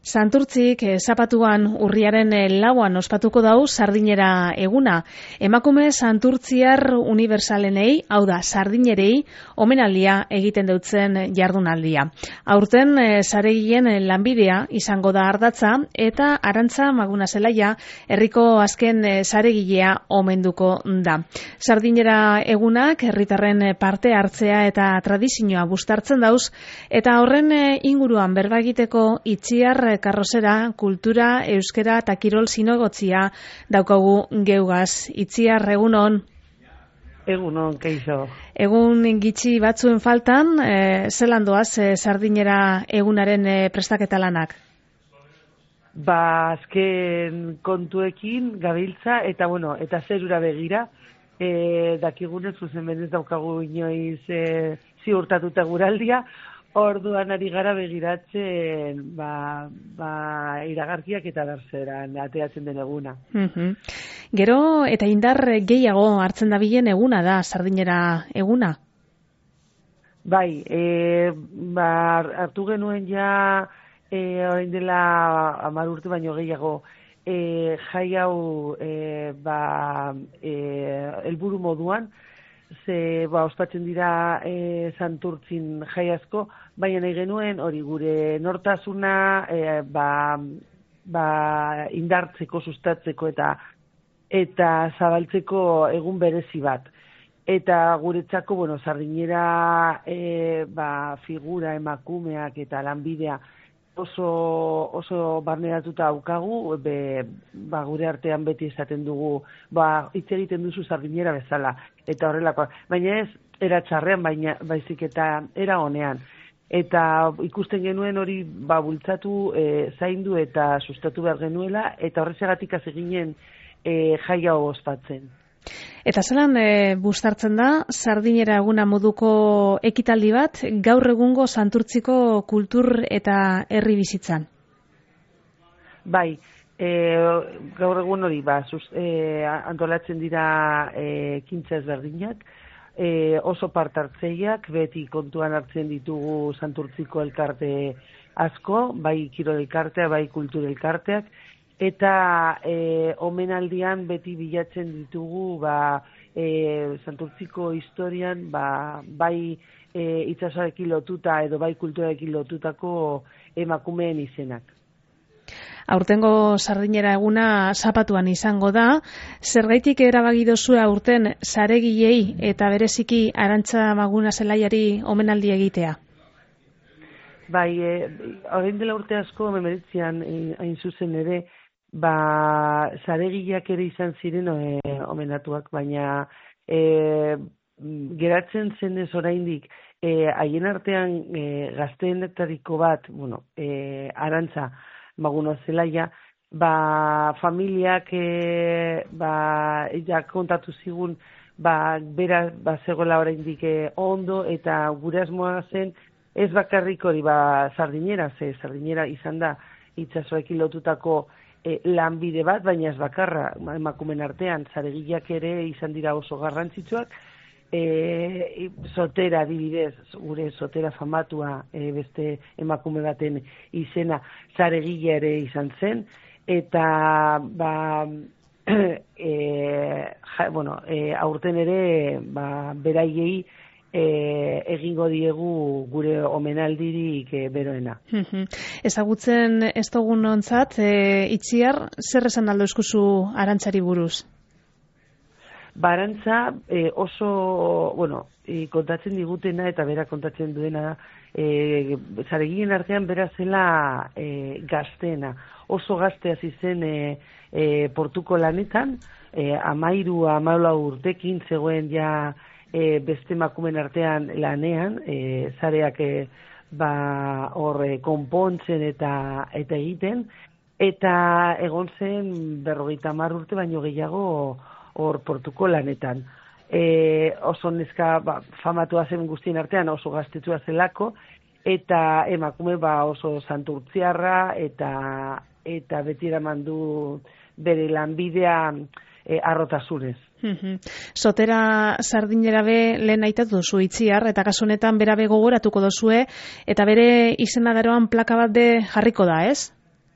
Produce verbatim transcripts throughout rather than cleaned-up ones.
Santurtzik eh, zapatuan urriaren eh, lauan ospatuko dau sardinera eguna. Emakume santurtziar unibersalenei, hau da, sardinerei, omenaldia egiten dutzen jardunaldia. Aurten eh, saregien eh, lanbidea izango da ardatza eta Arantza Maguna Zelaia herriko azken eh, saregilea omenduko da. Sardinera egunak herritarren eh, parte hartzea eta tradizioa bustartzen dauz eta horren eh, inguruan berba egiteko Itziar karrozera, kultura, euskera eta kirol zinegotzia daukagu geugaz. Itziar, egunon? Egunon, keixo. Egun gitxi batzuen faltan, e, zelan doaz e, sardinera egunaren e, prestaketa lanak? Ba, azken kontuekin gabiltza, eta bueno, eta zerura begira, e, dakigunez zuzen benez daukagu inoiz e, ziurtatuta guraldia, orduan ari gara begiratzen ba, ba, iragarkiak eta berzeran ateatzen den eguna. Mm-hmm. Gero eta indar gehiago hartzen dabilen eguna da, sardinera eguna? Bai, e, ba, hartu genuen ja e, orain dela hamar urte baino gehiago e, jai hau e, ba, e, helburu moduan, ze ba, ospatzen dira e, Santurtzin jai asko, baina nahi genuen hori gure nortasuna e, ba, ba, indartzeko, sustatzeko eta eta zabaltzeko egun berezi bat. Eta guretzako, bueno, sardinera e, ba, figura emakumeak eta lanbidea oso oso barneratuta daukagu, be, ba, gure artean beti esaten dugu, ba, hitz egiten duzu sardinera bezala, eta horrelako. Baina ez, era txarrean, baina baizik eta era honean. Eta ikusten genuen hori ba, bultzatu, e, zaindu eta sustatu behar genuela, eta horrezagatik hasi ginen e, jai hau ospatzen. Eta zelan e, bustartzen da, sardinera eguna moduko ekitaldi bat, gaur egungo Santurtziko kultur eta herri bizitzan? Bai, e, gaur egun hori, ba, sus, e, antolatzen dira e, ekintza ezberdinak, e, oso part hartzeiak, beti kontuan hartzen ditugu Santurtziko elkarte asko, bai kirol elkartea, bai kultur elkarteak, eta e, omenaldian beti bilatzen ditugu ba, e, Santurtziko historian ba, bai e, itsasoarekin lotuta edo bai kulturarekin lotutako emakumeen izenak. Aurtengo sardinera eguna zapatuan izango da. Zergaitik erabaki dozue aurten saregilei eta bereziki Arantza Maguna Zelaiari omenaldi egitea? Bai, e, orain dela urte asko hemeretzian hain zuzen ere, ba, saregileak ere izan ziren e, omenatuak, baina e, geratzen zenez oraindik e, haien artean e, gazteenetariko bat, bueno, e, Arantza Maguna Zelaia, ba, familiak e, ba, ja kontatu zigun, ba, bera ba, zegoela oraindik e, ondo, eta gure asmoa zen ez bakarrik hori ba, sardinera, ze sardinera izan da itsasoekin lotutako E, lanbide bat, baina ez bakarra emakumen artean, saregileak ere izan dira oso garrantzitsuak, e, sotera adibidez, gure sotera famatua e, beste emakume baten izena saregile ere izan zen, eta ba, e, ja, bueno, e, aurten ere ba, beraiei E, egingo diegu gure omenaldirik e, beroena. Ezagutzen ez dugun ontzat, e, Itziar, zer esan aldo eskuzu Arantzari buruz? Ba, Arantza e, oso, bueno, e, kontatzen digutena eta bera kontatzen duena, e, zaregien artean bera zela e, gazteena. Oso gazte hasi zen e, e, portuko lanetan, e, amairu, amalau urtekin zegoen ja E, beste emakumen artean lanean, e, zareak e, ba, hor e, konpontzen eta eta egiten, eta egon zen berrogeita hamar urte baino gehiago hor portuko lanetan. E, oso neska ba, famatua zen guztien artean, oso gaztetua zelako, eta emakume ba, oso santurtziarra eta eta beti eraman du bere lanbidea e, arrotasunez. Sotera sardinera be lehen aitatu duzu Itziar, eta kasu honetan bera be gogoratuko dozue, eta bere izena daroan plaka bat de jarriko da, ez?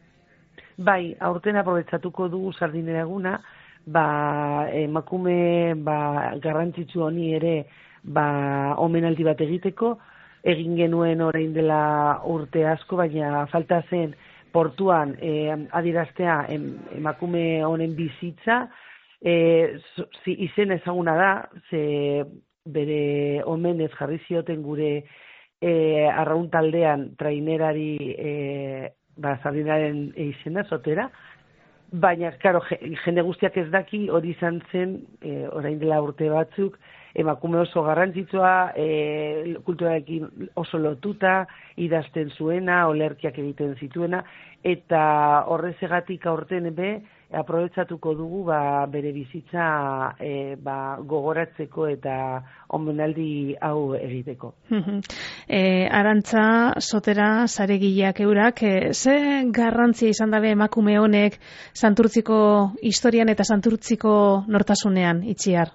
Bai, aurten aprobetxatuko dugu sardinera eguna, ba, emakume ba, garrantzitsu honi ere ba, omenaldi bat egiteko, egin genuen orain dela urte asko, baina falta zen portuan eh, adieraztea em, emakume honen bizitza, eh, zi, izen ezaguna da, ze bere omenez jarri zioten gure eh, arraun taldean trainerari eh, ba, sardinaren izena, Sotera, baina, karo, jende guztiak ez daki hori izan zen, e, orain dela urte batzuk, emakume oso garrantzitsua, e, kulturarekin oso lotuta, idazten zuena, olerkiak egiten zituena, eta horrezegatik aurten be, aprobetxatuko dugu ba, bere bizitza e, ba, gogoratzeko eta omenaldi hau egiteko. e, Arantza, Sotera, Saregileak eurak, e, ze garrantzia izan dabe emakume honek Santurtziko historian eta Santurtziko nortasunean, Itziar?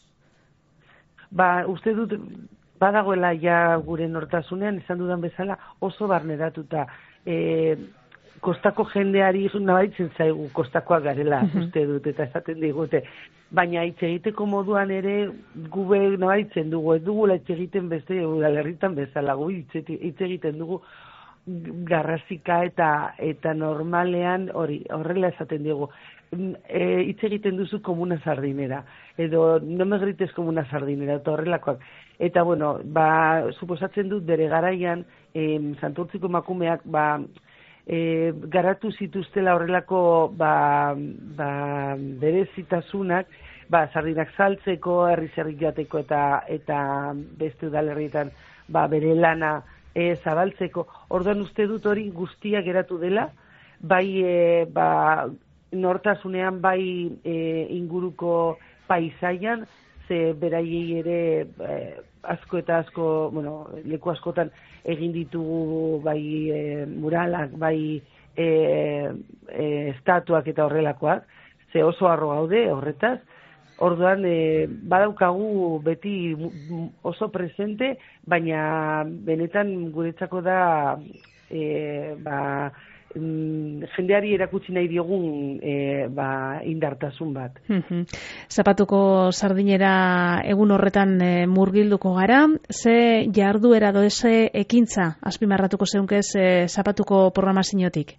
Ba, uste dut, badagoela ja gure nortasunean, izan dudan bezala, oso barneratuta. E, kostako jendeari nabaritzen zaigu kostakoak garela, uh-huh. uste dut, eta esaten digute. Baina hitz egiteko moduan ere gube nabaritzen dugu, ez dugu hitz egiten beste udalerritan bezala, gu hitz egiten dugu garrasika eta eta normalean hori horrela esaten digu. E, hitz egiten duzu komuna sardinera, edo no me grites komuna sardinera, eta horrelakoak. Eta bueno, ba, suposatzen dut bere garaian, em, Santurtziko emakumeak, ba, E, garatu zituztela horrelako ba, ba, berezitasunak, ba, sardinak saltzeko, herri zerrik joateko eta eta beste udalerrietan ba, bere lana e, zabaltzeko. Orduan uste dut hori guztia geratu dela, bai e, ba, nortasunean, bai e, inguruko paisaian, ze beraiei ere e, asko eta asko, bueno, leku askotan egin ditugu bai e, muralak, bai e, e, estatuak eta horrelakoak, ze oso harro gaude horretaz. Orduan, e, badaukagu beti oso presente, baina benetan guretzako da e, ba, jendeari erakutsi nahi diogun e, ba, indartasun bat. Uh-huh. Zapatuko sardinera egun horretan e, murgilduko gara, ze jarduera do eze ekintza azpimarratuko zeunkez e, zapatuko programaziotik?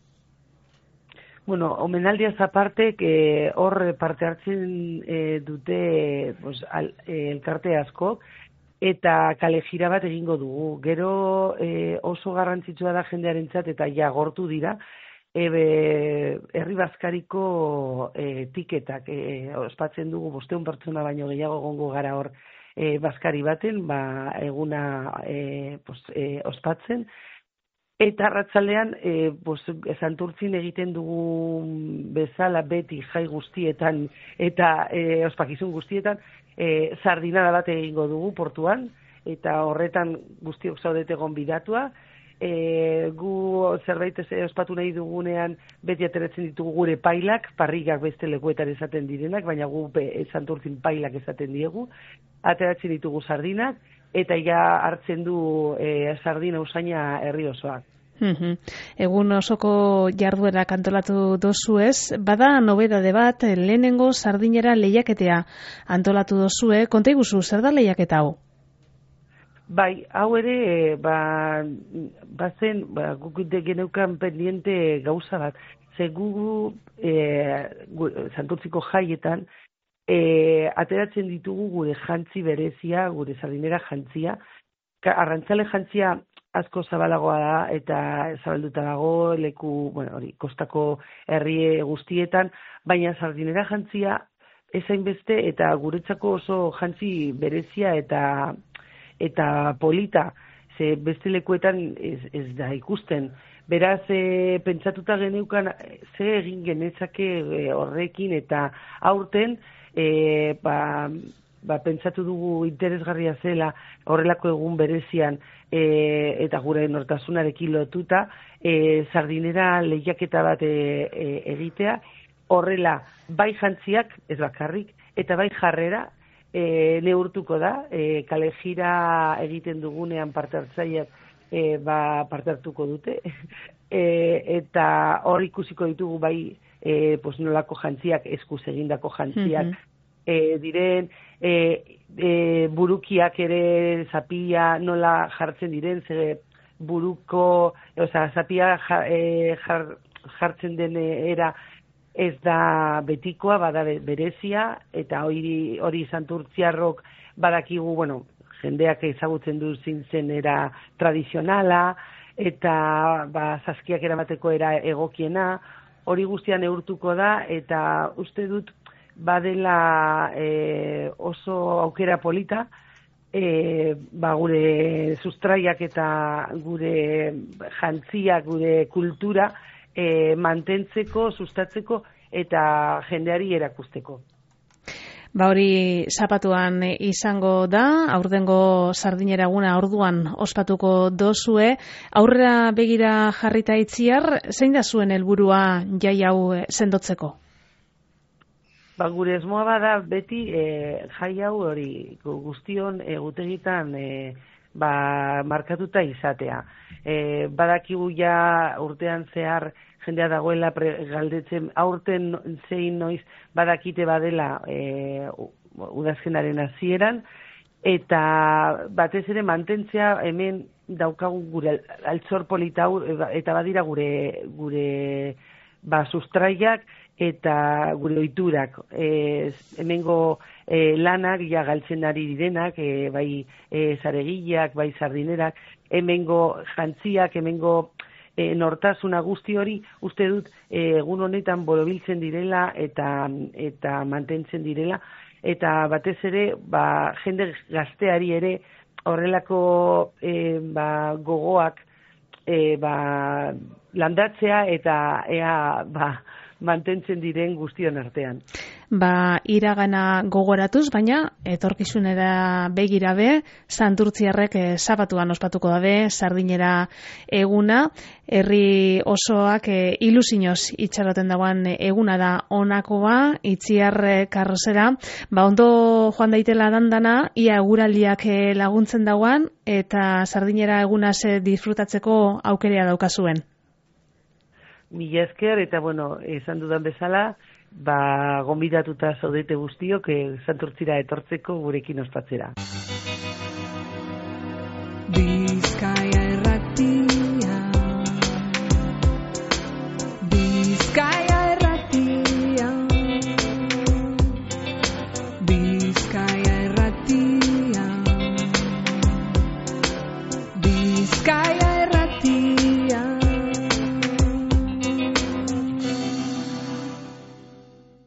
Bueno, omenaldia zaparte, que hor parte hartzen e, dute pues, al, e, elkarte asko, eta kale jira bat egingo dugu. Gero e, oso garrantzitsua da jendearentzat eta ja gortu dira, ebe, herri bazkariko e, tiketak e, ospatzen dugu, bosteun pertsona baino gehiago egongo gara hor e, bazkari baten, ba, eguna e, pues, e, ospatzen. Eta arratsalean, e, pues, Santurtzin egiten dugu bezala beti jai guztietan eta e, ospakizun guztietan, e, sardinada bat egingo dugu portuan, eta horretan guztiok zaudete gonbidatua. E, gu zerbait ospatu nahi dugunean beti ateratzen ditugu gure pailak, parrikak beste lekuetan esaten direnak, baina gu be, Santurtzin pailak esaten diegu, ateratzen ditugu sardinak, eta ja hartzen du e, sardina usaina herri osoak. Uhum. Egun osoko jarduera antolatu dozuez, bada nobedade bat, lehenengo sardinera lehiaketea antolatu dozue, konta iguzu, zer da lehiaketa hau? Bai, hau ere, ba, bazen, ba, guk geneukan pendiente gauza bat, ze gu, e, gu Santurtziko jaietan, e, ateratzen ditugu gure jantzi berezia, gure sardinera jantzia, arrantzale jantzia asko zabalagoa da eta zabalduta dago leku, bueno, hori, kostako herri guztietan, baina sardinera jantzia ezain beste eta guretzako oso jantzi berezia eta eta polita, ze beste lekuetan ez, ez da ikusten. Beraz, e, pentsatuta geneukan ze egin genezake e, horrekin eta aurten e, ba, ba, pentsatu dugu interesgarria zela horrelako egun berezian e, eta gure nortasunarekin lotuta e, sardinera lehiaketa bat e, e, egitea, horrela bai jantziak, ez bakarrik, eta bai jarrera e, neurtuko da, e, kale jira egiten dugunean parte hartzaileak e, ba, parte hartuko dute, e, eta hor ikusiko ditugu bai e, pues, nolako jantziak, eskuz egindako jantziak, mm-hmm. e, diren, e, e, burukiak ere zapia nola jartzen diren, ze buruko, oza, zapia jar, e, jar, jartzen den era ez da betikoa, bada berezia, eta hori, hori santurtziarrok badakigu, bueno, jendeak ezagutzen du zintzen era tradizionala, eta ba, zazkiak eramateko era egokiena, hori guztian neurtuko da, eta uste dut badela e, oso aukera polita, e, ba, gure sustraiak eta gure jantziak, gure kultura e, mantentzeko, sustatzeko eta jendeari erakusteko. Ba hori zapatuan izango da, aurtengo Sardinera eguna orduan ospatuko dozue. Aurrera begira jarrita itziar, zein da zuen helburua jai hau sendotzeko? Ba, gure esmoa bada beti e, jai hau hori guztion egutegitan e, ba, markatuta izatea. E, badakigu ja urtean zehar jendea dagoela pre, galdetzen aurten zein noiz badakite badela e, udazkenaren hasieran, eta batez ere mantentzea hemen daukagu gure altzor polita eta badira gure gure ba, sustraiak eta gure ohiturak. E, hemengo e, lanak ja galtzen ari direnak, e, bai e, zaregiak, bai sardinerak, hemengo jantziak, hemengo e, nortasuna guzti hori, uste dut e, egun honetan borobiltzen direla eta eta mantentzen direla, eta batez ere ba, jende gazteari ere horrelako e, ba, gogoak e, ba, landatzea eta ea ba, mantentzen diren guztion artean. Ba, iragana gogoratuz, baina etorkizunera begirabe, santurtziarrek e, zapatuan ospatuko dabe, Sardinera eguna, herri osoak e, ilusinoz itxaroten dagoen eguna da honakoa, itziar karrozera, ba, ondo joan daitela dandana, ia eguraldiak e, laguntzen dagoan, eta Sardinera egunaz e, disfrutatzeko aukerea daukazuen. Mila esker, eta bueno, esan dudan bezala, ba, gonbidatuta zaudete guztiok, e, santurtzira etortzeko gurekin ospatzera.